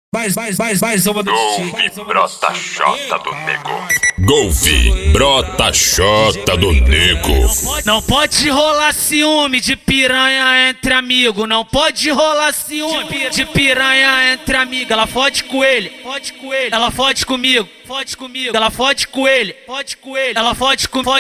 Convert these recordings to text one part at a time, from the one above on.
Mais uma do Golfe brota xota do nego. Golfe brota xota do nego. Não pode rolar ciúme de piranha entre amigo. Não pode rolar ciúme de piranha entre amigo. Ela fode com ele, ela fode comigo, ela fode com ele, ela fode comigo.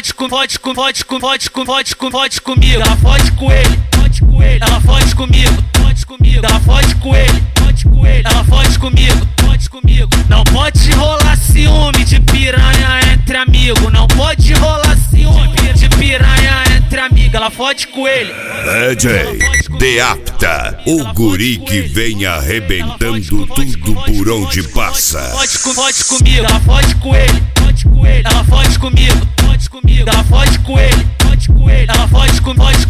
Ela fode com ele, ela fode comigo, ela fode com ele, ela fode comigo. Não pode rolar ciúme de piranha entre amigo. Não pode rolar ciúme de piranha entre amigo. Ela fode com ele. DJ Deapta, o guri que vem arrebentando tudo por onde passa. Fode comigo, ela fode com ele, ela fode comigo, ela fode com ele, ela fode comigo. Pode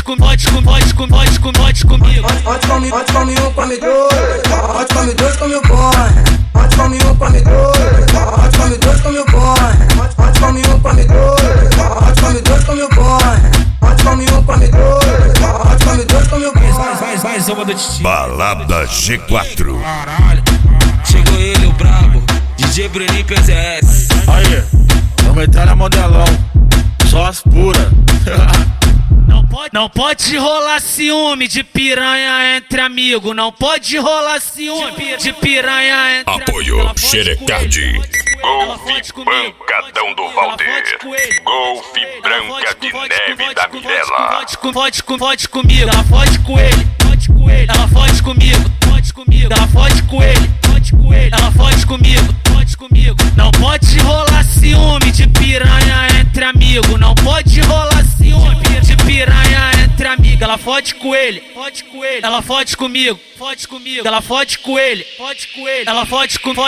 come um, come dois, pode come dois, come o corre. Pode come um, come dois, pode come dois, come o corre. Pode come um, come dois, pode come dois, come o corre. Pode come um, come dois, pode come dois, come o corre. Mais uma do Titi. Balada G4. Caralho. Chegou ele, o brabo, DJ Bruninho PZS. Aí, vamos entrar na modelão. Só as puras. Não pode rolar ciúme de piranha entre amigo. Não pode rolar ciúme de piranha entre Apoio Xerecardi. Golfe pancadão do Valdir. Golfe branca de neve da Mirella. Fode comigo, ela fode com ele, ela fode comigo, ela fode com ele, ela fode comigo. Não pode rolar ciúme de piranha entre amigo. Não pode rolar ciúme de piranha entre amigo. Ela fode com ele, ela fode comigo, ela fode com ele, ela fode comigo.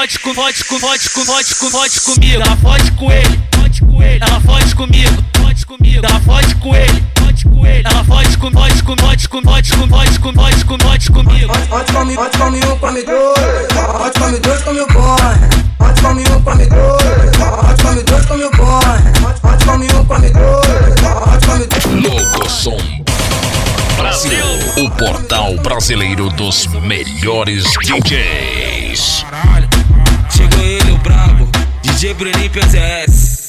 Ela fode com ele, ela fode comigo, ela fode com ele, ela fode comigo. Pode come um, come dois, pode come dois, come o corre. Pode come um, come dois, pode come dois, come o corre. Pode come um, come dois, pode come dois. Logo Som Brasil, o portal brasileiro dos melhores DJs. Caralho. Chegou ele, o brabo, DJ Bruninho PZS.